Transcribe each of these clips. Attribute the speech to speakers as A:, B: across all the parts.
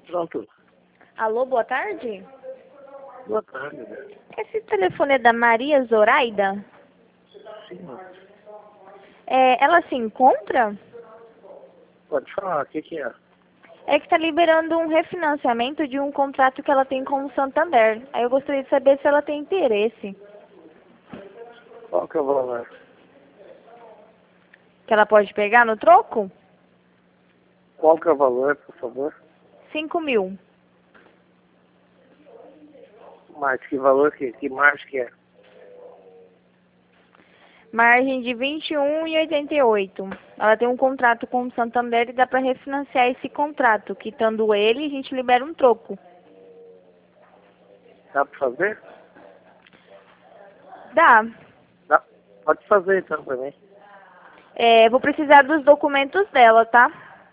A: Pronto.
B: Alô, boa tarde?
A: Boa tarde, né?
B: Esse telefone é da Maria Zoraida?
A: Sim.
B: Ela se encontra?
A: Pode falar, o que é?
B: É que está liberando um refinanciamento de um contrato que ela tem com o Santander. Aí eu gostaria de saber se ela tem interesse.
A: Qual que é o valor?
B: Que ela pode pegar no troco?
A: Qual que é o valor, por favor?
B: 5.000.
A: Mas que valor, que margem que é?
B: Margem de 21,88. Ela tem um contrato com o Santander e dá para refinanciar esse contrato. Quitando ele, a gente libera um troco.
A: Dá pra fazer?
B: Dá.
A: Dá. Pode fazer então pra mim.
B: Vou precisar dos documentos dela, tá?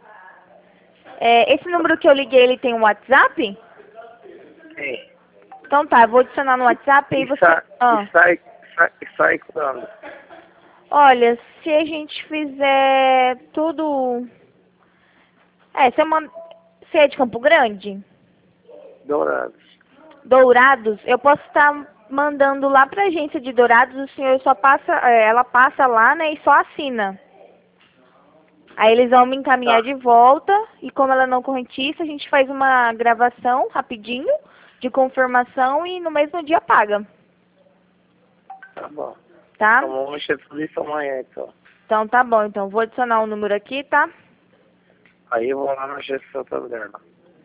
B: Esse número que eu liguei, ele tem um WhatsApp?
A: Sim.
B: Então tá, eu vou adicionar no WhatsApp e você...
A: E sai quando?
B: Olha, se a gente fizer tudo... Você é de Campo Grande?
A: Dourados.
B: Dourados, eu posso estar mandando lá pra agência de Dourados, o senhor só passa, ela passa lá, né, e só assina. Aí eles vão me encaminhar
A: Tá.
B: de volta, e como ela é não correntista, a gente faz uma gravação rapidinho, de confirmação, e no mesmo dia paga,
A: Tá bom.
B: tá?
A: Então vamos mexer tudo isso amanhã, então.
B: Então tá bom, então vou adicionar o número aqui, tá?
A: Aí eu vou lá na gestão dela.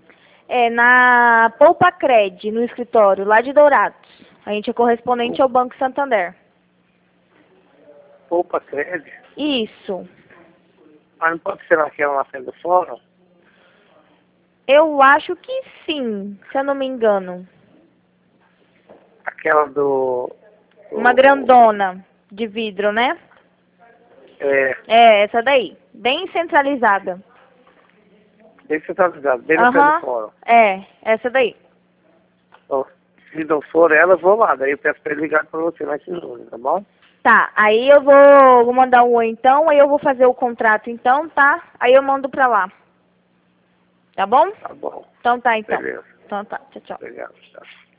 B: Na Poupa Cred, no escritório, lá de Dourados. A gente é correspondente ao Banco Santander.
A: Poupa crédito?
B: Isso.
A: Mas não pode ser naquela na frente do fórum?
B: Eu acho que sim, se eu não me engano.
A: Aquela do...
B: Uma grandona de vidro, né? Essa daí. Bem centralizada.
A: Bem centralizado, bem na frente do fórum.
B: Essa daí.
A: Então, se não for ela, eu vou lá. Daí eu peço pra ele ligar pra você nesse número, tá bom?
B: Tá, aí eu vou mandar um oi então, aí eu vou fazer o contrato então, tá? Aí eu mando pra lá. Tá bom?
A: Tá bom.
B: Então tá, então.
A: Beleza.
B: Então tá, tchau, tchau.
A: Obrigado, tchau.